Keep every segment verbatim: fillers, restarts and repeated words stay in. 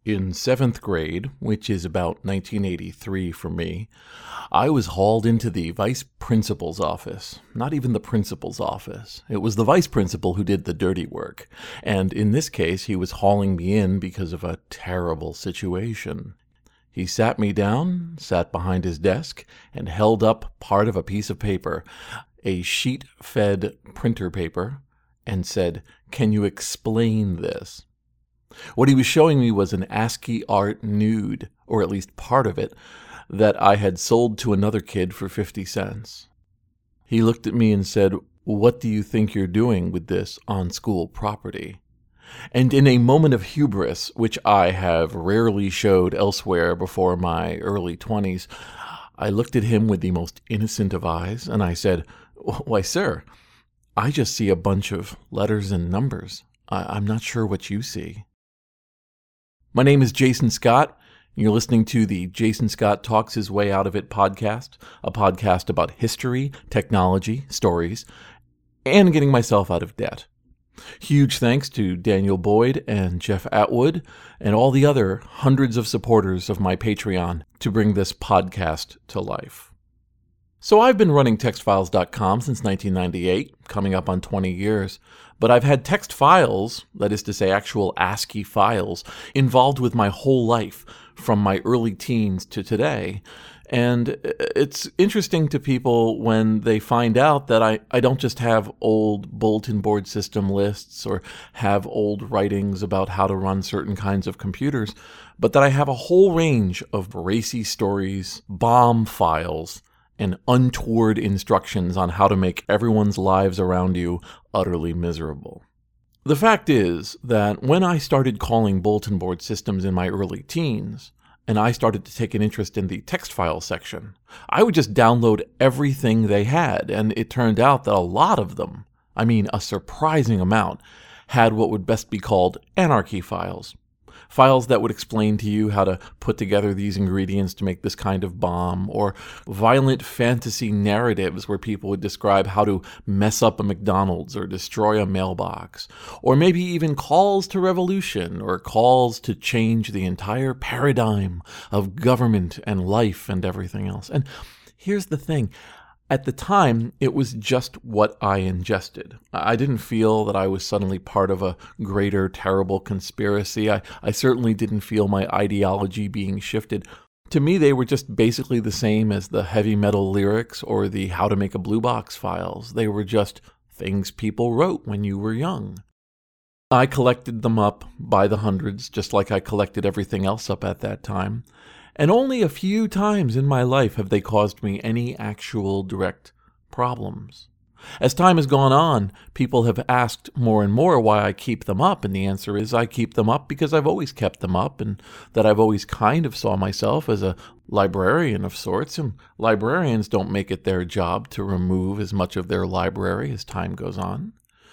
In seventh grade, which is about nineteen eighty-three for me, I was hauled into the vice principal's office. Not even the principal's office. It was the vice principal who did the dirty work. And in this case, he was hauling me in because of a terrible situation. He sat me down, sat behind his desk, and held up part of a piece of paper, a sheet-fed printer paper, and said, "Can you explain this?" What he was showing me was an ASCII art nude, or at least part of it, that I had sold to another kid for fifty cents. He looked at me and said, "What do you think you're doing with this on school property?" And in a moment of hubris, which I have rarely showed elsewhere before my early twenties, I looked at him with the most innocent of eyes, and I said, "Why, sir, I just see a bunch of letters and numbers. I- I'm not sure what you see." My name is Jason Scott. You're listening to the Jason Scott Talks His Way Out of It podcast, a podcast about history, technology, stories, and getting myself out of debt. Huge thanks to Daniel Boyd and Jeff Atwood and all the other hundreds of supporters of my Patreon to bring this podcast to life. So I've been running text files dot com since nineteen ninety-eight, coming up on twenty years, but I've had text files, that is to say actual ASCII files, involved with my whole life, from my early teens to today. And it's interesting to people when they find out that I, I don't just have old bulletin board system lists or have old writings about how to run certain kinds of computers, but that I have a whole range of racy stories, bomb files, and untoward instructions on how to make everyone's lives around you utterly miserable. The fact is that when I started calling bulletin board systems in my early teens, and I started to take an interest in the text file section, I would just download everything they had, and it turned out that a lot of them, I mean a surprising amount, had what would best be called anarchy files. Files that would explain to you how to put together these ingredients to make this kind of bomb, or violent fantasy narratives where people would describe how to mess up a McDonald's or destroy a mailbox, or maybe even calls to revolution or calls to change the entire paradigm of government and life and everything else. And here's the thing. At the time, it was just what I ingested. I didn't feel that I was suddenly part of a greater, terrible conspiracy. I, I certainly didn't feel my ideology being shifted. To me, they were just basically the same as the heavy metal lyrics or the how to make a blue box files. They were just things people wrote when you were young. I collected them up by the hundreds, just like I collected everything else up at that time. And only a few times in my life have they caused me any actual direct problems. As time has gone on, people have asked more and more why I keep them up, and the answer is I keep them up because I've always kept them up, and that I've always kind of saw myself as a librarian of sorts, and librarians don't make it their job to remove as much of their library as time goes on.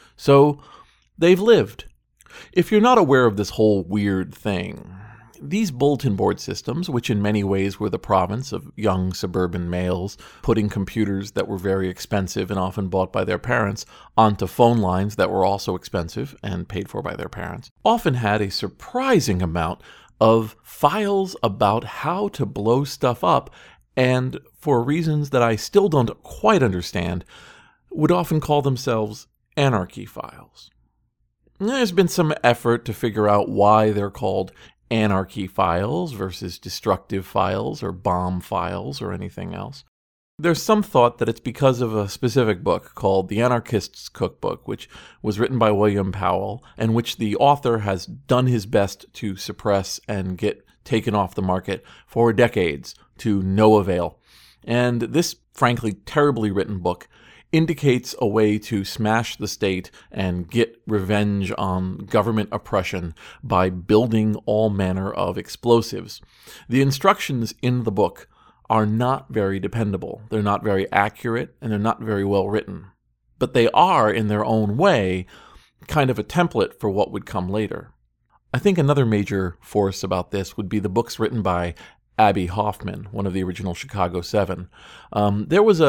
So they've lived. If you're not aware of this whole weird thing, these bulletin board systems, which in many ways were the province of young suburban males putting computers that were very expensive and often bought by their parents onto phone lines that were also expensive and paid for by their parents, often had a surprising amount of files about how to blow stuff up, and for reasons that I still don't quite understand, would often call themselves anarchy files. There's been some effort to figure out why they're called anarchy files versus destructive files or bomb files or anything else. There's some thought that it's because of a specific book called The Anarchist's Cookbook, which was written by William Powell, and which the author has done his best to suppress and get taken off the market for decades to no avail. And this, frankly, terribly written book indicates a way to smash the state and get revenge on government oppression by building all manner of explosives. The instructions in the book are not very dependable. They're not very accurate, and they're not very well written. But they are, in their own way, kind of a template for what would come later. I think another major force about this would be the books written by Abbie Hoffman, one of the original Chicago Seven. Um, there was a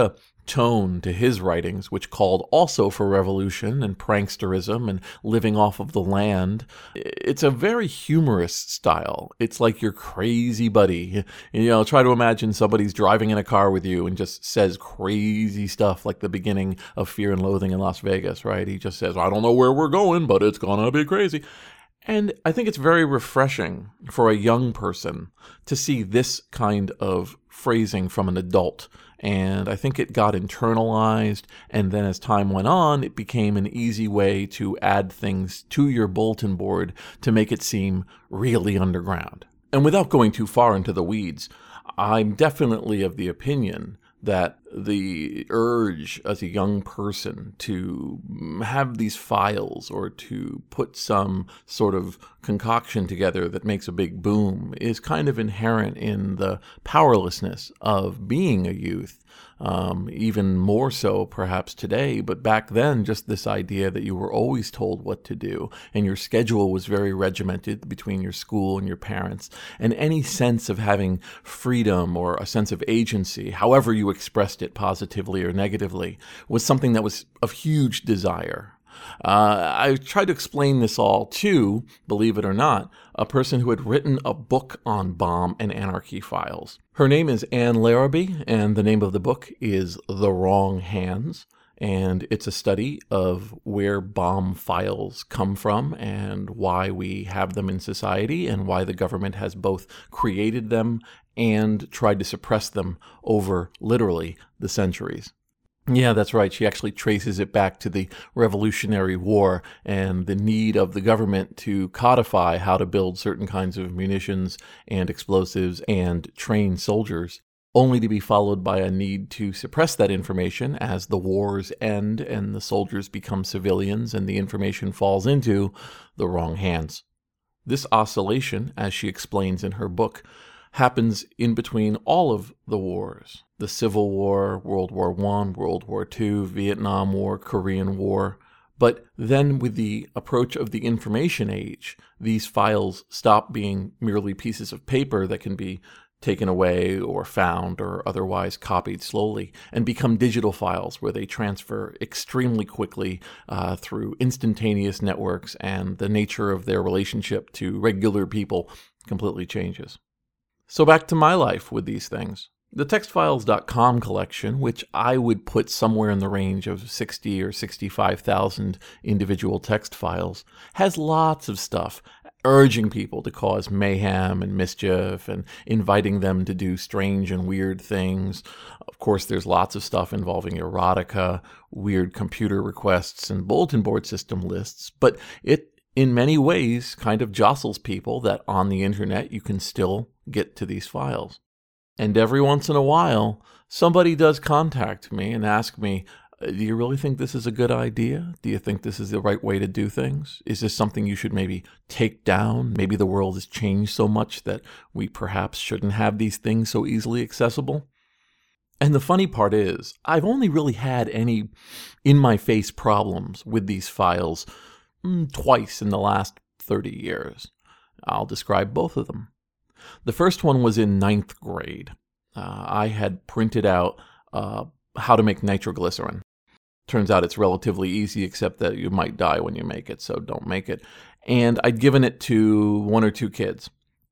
tone to his writings, which called also for revolution and pranksterism and living off of the land. It's a very humorous style. It's like your crazy buddy. You know, try to imagine somebody's driving in a car with you and just says crazy stuff like the beginning of Fear and Loathing in Las Vegas, right? He just says, I don't know where we're going, but it's gonna be crazy. And I think it's very refreshing for a young person to see this kind of phrasing from an adult. And I think it got internalized, and then as time went on, it became an easy way to add things to your bulletin board to make it seem really underground. And without going too far into the weeds, I'm definitely of the opinion that the urge as a young person to have these files or to put some sort of concoction together that makes a big boom is kind of inherent in the powerlessness of being a youth. Um, even more so perhaps today, but back then just this idea that you were always told what to do and your schedule was very regimented between your school and your parents, and any sense of having freedom or a sense of agency, however you expressed it positively or negatively, was something that was of huge desire. Uh, I tried to explain this all to, believe it or not, a person who had written a book on bomb and anarchy files. Her name is Anne Larrabee, and the name of the book is The Wrong Hands. And it's a study of where bomb files come from and why we have them in society and why the government has both created them and tried to suppress them over literally the centuries. Yeah, that's right. She actually traces it back to the Revolutionary War and the need of the government to codify how to build certain kinds of munitions and explosives and train soldiers, only to be followed by a need to suppress that information as the wars end and the soldiers become civilians and the information falls into the wrong hands. This oscillation, as she explains in her book, happens in between all of the wars. The Civil War, World War One, World War Two, Vietnam War, Korean War. But then with the approach of the information age, these files stop being merely pieces of paper that can be taken away or found or otherwise copied slowly and become digital files where they transfer extremely quickly uh, through instantaneous networks, and the nature of their relationship to regular people completely changes. So back to my life with these things. The text files dot com collection, which I would put somewhere in the range of sixty or sixty-five thousand individual text files, has lots of stuff urging people to cause mayhem and mischief and inviting them to do strange and weird things. Of course, there's lots of stuff involving erotica, weird computer requests, and bulletin board system lists, but it in many ways kind of jostles people that on the internet you can still get to these files. And every once in a while, somebody does contact me and ask me, do you really think this is a good idea? Do you think this is the right way to do things? Is this something you should maybe take down? Maybe the world has changed so much that we perhaps shouldn't have these things so easily accessible? And the funny part is, I've only really had any in-my-face problems with these files mm, twice in the last thirty years. I'll describe both of them. The first one was in ninth grade. Uh, I had printed out uh, how to make nitroglycerin. Turns out it's relatively easy, except that you might die when you make it, so don't make it. And I'd given it to one or two kids.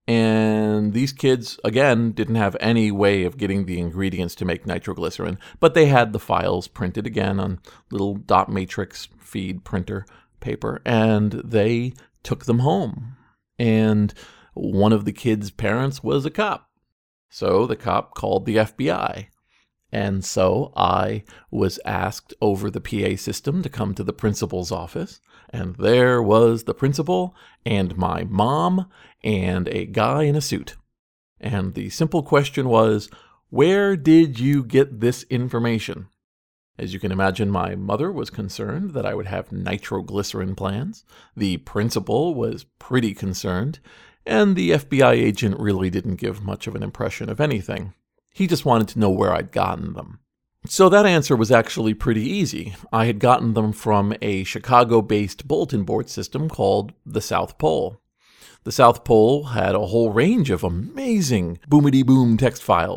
And these kids, again, didn't have any way of getting the ingredients to make nitroglycerin, but they had the files printed again on little dot matrix feed printer paper, and they took them home. And one of the kids' parents was a cop. So the cop called the F B I. And so I was asked over the P A system to come to the principal's office. And there was the principal and my mom and a guy in a suit. And the simple question was, where did you get this information? As you can imagine, my mother was concerned that I would have nitroglycerin plans. The principal was pretty concerned. And the F B I agent really didn't give much of an impression of anything. He just wanted to know where I'd gotten them. So that answer was actually pretty easy. I had gotten them from a Chicago-based bulletin board system called the South Pole. The South Pole had a whole range of amazing boomity-boom text files.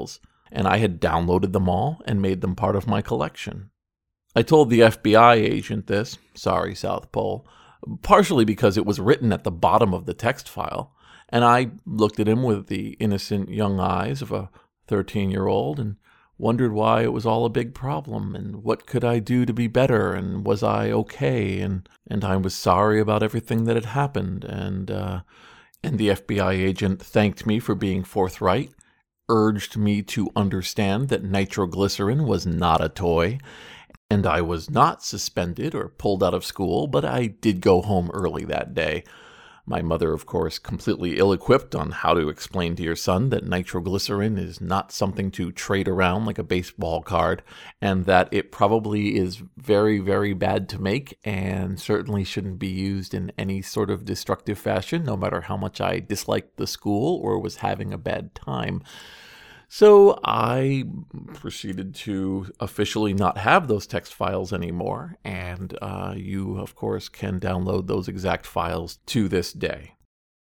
and I had downloaded them all and made them part of my collection. I told the F B I agent this, sorry South Pole, partially because it was written at the bottom of the text file, and I looked at him with the innocent young eyes of a thirteen-year-old and wondered why it was all a big problem, and what could I do to be better, and was I okay, and, and I was sorry about everything that had happened, and, uh, and the F B I agent thanked me for being forthright, urged me to understand that nitroglycerin was not a toy, and I was not suspended or pulled out of school, but I did go home early that day. My mother, of course, completely ill-equipped on how to explain to your son that nitroglycerin is not something to trade around like a baseball card, and that it probably is very, very bad to make and certainly shouldn't be used in any sort of destructive fashion, no matter how much I disliked the school or was having a bad time. So I proceeded to officially not have those text files anymore, and uh, you, of course, can download those exact files to this day.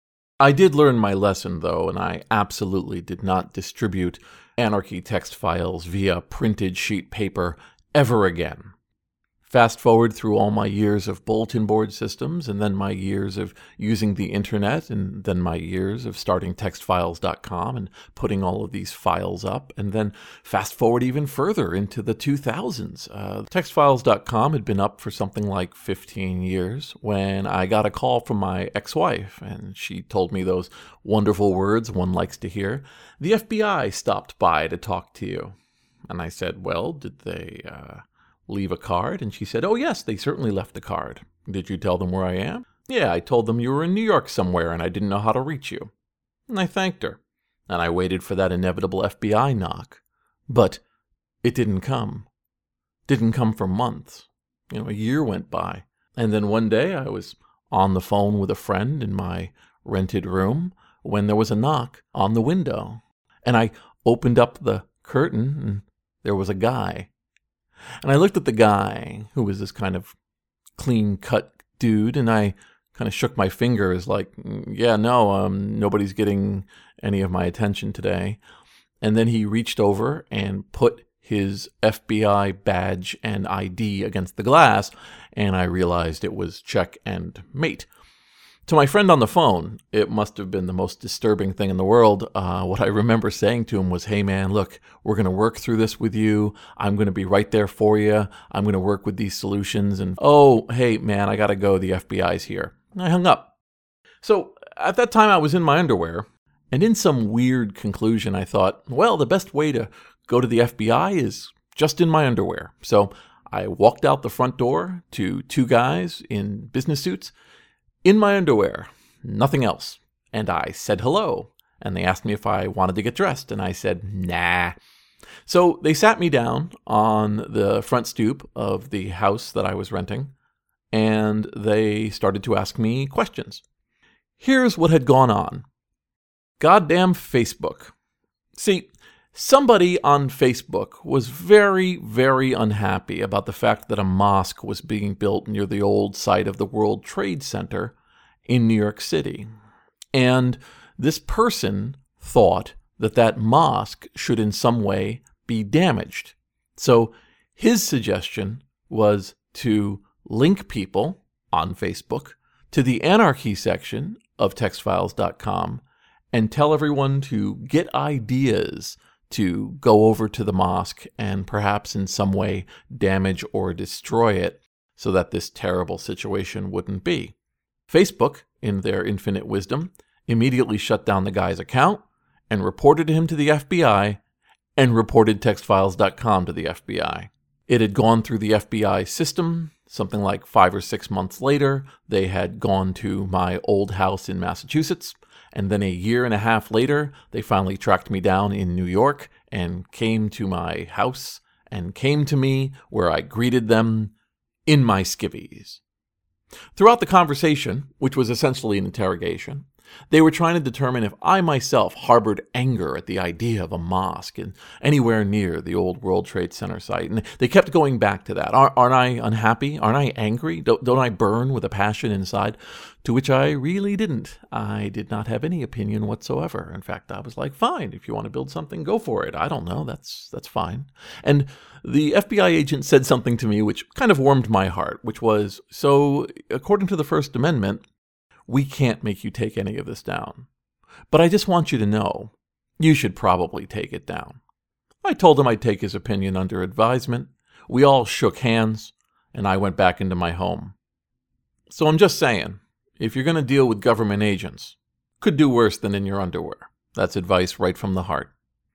I did learn my lesson, though, and I absolutely did not distribute Anarchy text files via printed sheet paper ever again. Fast forward through all my years of bulletin board systems, and then my years of using the internet, and then my years of starting text files dot com and putting all of these files up, and then fast forward even further into the two thousands. Uh, text files dot com had been up for something like fifteen years when I got a call from my ex-wife, and she told me those wonderful words one likes to hear. The F B I stopped by to talk to you. And I said, well, did they... Uh, leave a card? And she said, oh yes, they certainly left a card. Did you tell them where I am? Yeah, I told them you were in New York somewhere and I didn't know how to reach you. And I thanked her. And I waited for that inevitable F B I knock. But it didn't come. Didn't come for months. You know, a year went by. And then one day I was on the phone with a friend in my rented room when there was a knock on the window. And I opened up the curtain and there was a guy. And I looked at the guy, who was this kind of clean-cut dude, and I kind of shook my fingers like, yeah, no, um, nobody's getting any of my attention today. And then he reached over and put his F B I badge and I D against the glass, and I realized it was check and mate. To my friend on the phone, it must have been the most disturbing thing in the world. Uh, what I remember saying to him was, hey man, look, we're going to work through this with you. I'm going to be right there for you. I'm going to work with these solutions. And, oh, hey man, I got to go. The F B I's here. And I hung up. So at that time I was in my underwear. And in some weird conclusion, I thought, well, the best way to go to the F B I is just in my underwear. So I walked out the front door to two guys in business suits, in my underwear, nothing else. And I said hello. And they asked me if I wanted to get dressed. And I said, nah. So they sat me down on the front stoop of the house that I was renting. And they started to ask me questions. Here's what had gone on. Goddamn Facebook. See, somebody on Facebook was very, very unhappy about the fact that a mosque was being built near the old site of the World Trade Center in New York City. And this person thought that that mosque should in some way be damaged. So his suggestion was to link people on Facebook to the Anarchy section of text files dot com and tell everyone to get ideas to go over to the mosque and perhaps in some way damage or destroy it so that this terrible situation wouldn't be. Facebook, in their infinite wisdom, immediately shut down the guy's account and reported him to the F B I and reported text files dot com to the F B I. It had gone through the F B I system. Something like five or six months later, they had gone to my old house in Massachusetts. And then a year and a half later, they finally tracked me down in New York and came to my house and came to me where I greeted them in my skivvies. Throughout the conversation, which was essentially an interrogation, They were trying to determine if I myself harbored anger at the idea of a mosque in anywhere near the old World Trade Center site. And they kept going back to that. Aren't, aren't I unhappy? Aren't I angry? Don't, don't I burn with a passion inside? To which I really didn't. I did not have any opinion whatsoever. In fact, I was like, fine, if you want to build something, go for it. I don't know. That's, that's fine. And the F B I agent said something to me which kind of warmed my heart, which was, so according to the First Amendment, we can't make you take any of this down. But I just want you to know, you should probably take it down. I told him I'd take his opinion under advisement. We all shook hands, and I went back into my home. So I'm just saying, if you're going to deal with government agents, could do worse than in your underwear. That's advice right from the heart.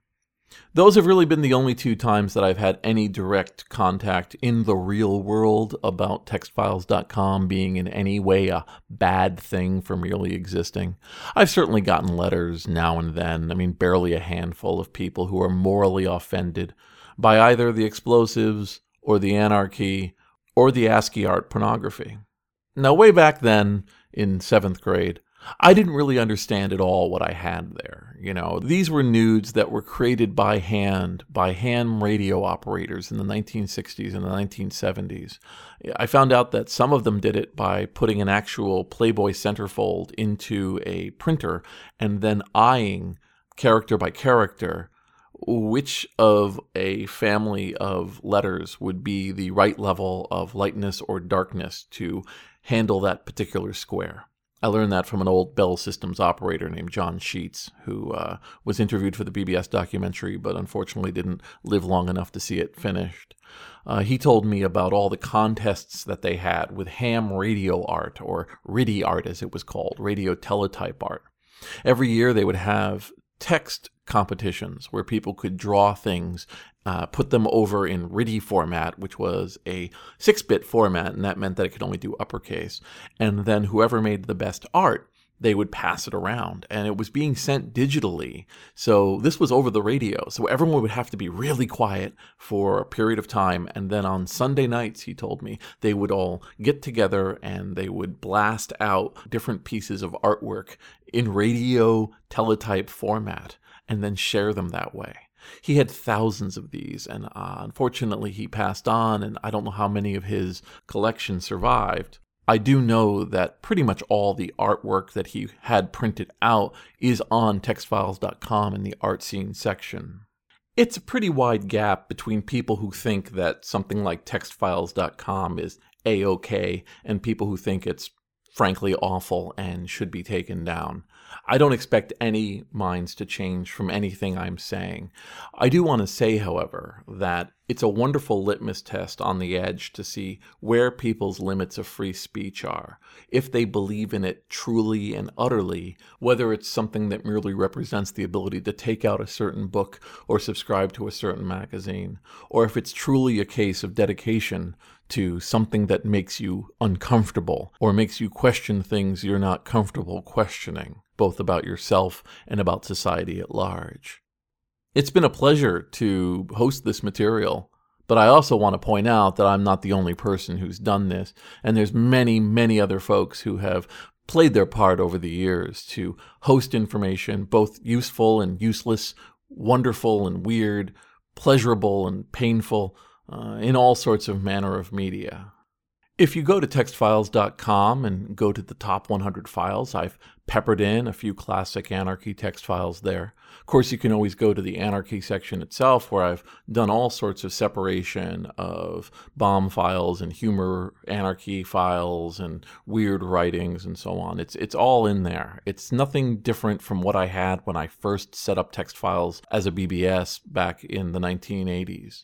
Those have really been the only two times that I've had any direct contact in the real world about text files dot com being in any way a bad thing for merely existing. I've certainly gotten letters now and then, I mean barely a handful of people who are morally offended by either the explosives or the anarchy or the ASCII art pornography. Now way back then, in seventh grade, I didn't really understand at all what I had there. You know, these were nudes that were created by hand, by ham radio operators in the nineteen sixties and the nineteen seventies. I found out that some of them did it by putting an actual Playboy centerfold into a printer and then eyeing character by character which of a family of letters would be the right level of lightness or darkness to handle that particular square. I learned that from an old Bell Systems operator named John Sheets, who uh, was interviewed for the B B S documentary, but unfortunately didn't live long enough to see it finished. Uh, he told me about all the contests that they had with ham radio art, or R I D I art as it was called, radio teletype art. Every year they would have text competitions where people could draw things, uh, put them over in R I D I format, which was a six-bit format, and that meant that it could only do uppercase. And then whoever made the best art, they would pass it around, and it was being sent digitally. So this was over the radio, so everyone would have to be really quiet for a period of time, and then on Sunday nights, he told me, they would all get together and they would blast out different pieces of artwork in radio teletype format and then share them that way. He had thousands of these, and uh, unfortunately he passed on, and I don't know how many of his collection survived. I do know that pretty much all the artwork that he had printed out is on text files dot com in the art scene section. It's a pretty wide gap between people who think that something like text files dot com is A-okay and people who think it's frankly awful and should be taken down. I don't expect any minds to change from anything I'm saying. I do want to say, however, that it's a wonderful litmus test on the edge to see where people's limits of free speech are, if they believe in it truly and utterly, whether it's something that merely represents the ability to take out a certain book or subscribe to a certain magazine, or if it's truly a case of dedication to something that makes you uncomfortable or makes you question things you're not comfortable questioning, both about yourself and about society at large. It's been a pleasure to host this material, but I also want to point out that I'm not the only person who's done this, and there's many, many other folks who have played their part over the years to host information, both useful and useless, wonderful and weird, pleasurable and painful, uh, in all sorts of manner of media. If you go to text files dot com and go to the top one hundred files, I've peppered in a few classic Anarchy text files there. Of course, you can always go to the Anarchy section itself, where I've done all sorts of separation of bomb files and humor Anarchy files and weird writings and so on. It's it's all in there. It's nothing different from what I had when I first set up text files as a B B S back in the nineteen eighties.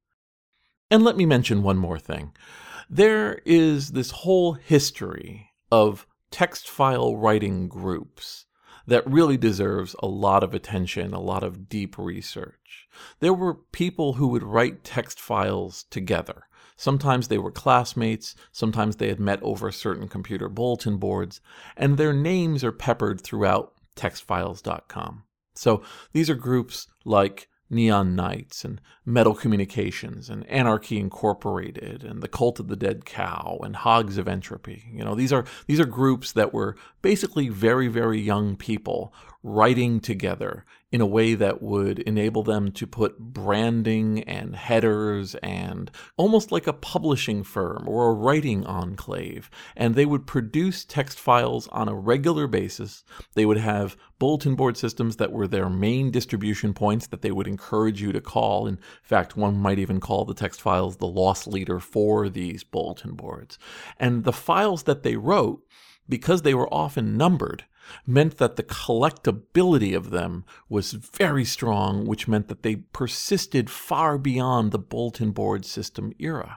And let me mention one more thing. There is this whole history of text file writing groups that really deserves a lot of attention, a lot of deep research. There were people who would write text files together. Sometimes they were classmates, sometimes they had met over certain computer bulletin boards, and their names are peppered throughout text files dot com. So these are groups like Neon Knights and Metal Communications and Anarchy Incorporated and the Cult of the Dead Cow and Hogs of Entropy. You know, these are these are groups that were basically very, very young people writing together in a way that would enable them to put branding and headers and almost like a publishing firm or a writing enclave. And they would produce text files on a regular basis. They would have bulletin board systems that were their main distribution points that they would encourage you to call. In fact, one might even call the text files the loss leader for these bulletin boards. And the files that they wrote, because they were often numbered, meant that the collectability of them was very strong, which meant that they persisted far beyond the bulletin board system era.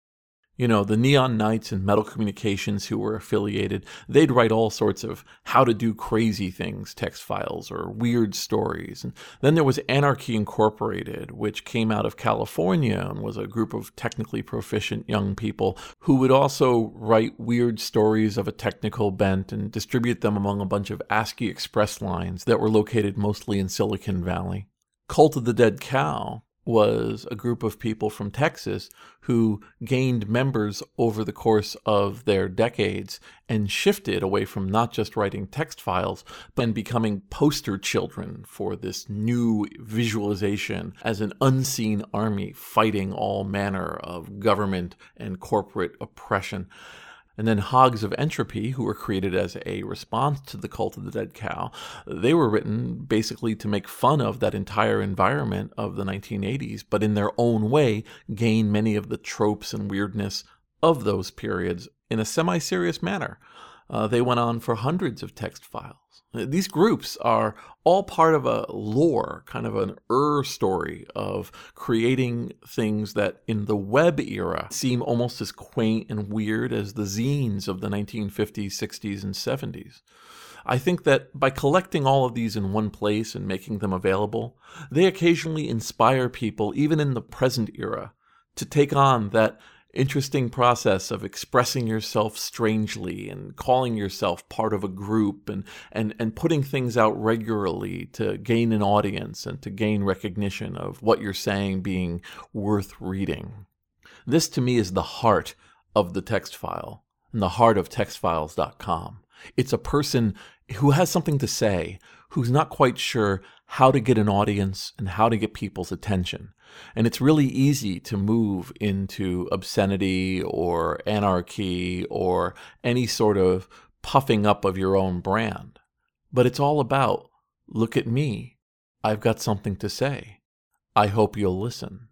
You know, the Neon Knights and Metal Communications who were affiliated, they'd write all sorts of how to do crazy things text files or weird stories. And then there was Anarchy Incorporated, which came out of California and was a group of technically proficient young people who would also write weird stories of a technical bent and distribute them among a bunch of ASCII Express lines that were located mostly in Silicon Valley. Cult of the Dead Cow was a group of people from Texas who gained members over the course of their decades and shifted away from not just writing text files, but becoming poster children for this new visualization as an unseen army fighting all manner of government and corporate oppression. And then Hogs of Entropy, who were created as a response to the Cult of the Dead Cow, they were written basically to make fun of that entire environment of the nineteen eighties, but in their own way gain many of the tropes and weirdness of those periods in a semi-serious manner. Uh, they went on for hundreds of text files. These groups are all part of a lore, kind of an Ur story of creating things that in the web era seem almost as quaint and weird as the zines of the nineteen fifties, sixties, and seventies. I think that by collecting all of these in one place and making them available, they occasionally inspire people, even in the present era, to take on that interesting process of expressing yourself strangely and calling yourself part of a group and, and, and putting things out regularly to gain an audience and to gain recognition of what you're saying being worth reading. This to me is the heart of the text file and the heart of text files dot com. It's a person who has something to say, who's not quite sure how to get an audience and how to get people's attention. And it's really easy to move into obscenity or anarchy or any sort of puffing up of your own brand. But it's all about, look at me, I've got something to say. I hope you'll listen.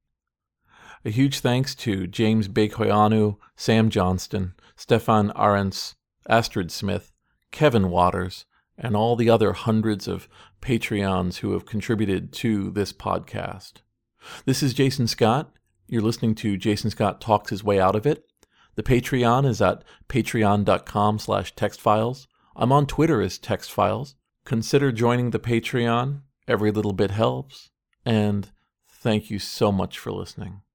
A huge thanks to James Bekoyanu, Sam Johnston, Stefan Arentz, Astrid Smith, Kevin Waters, and all the other hundreds of Patreons who have contributed to this podcast. This is Jason Scott. You're listening to Jason Scott Talks His Way Out of It. The Patreon is at patreon.com slash textfiles. I'm on Twitter as textfiles. Consider joining the Patreon. Every little bit helps. And thank you so much for listening.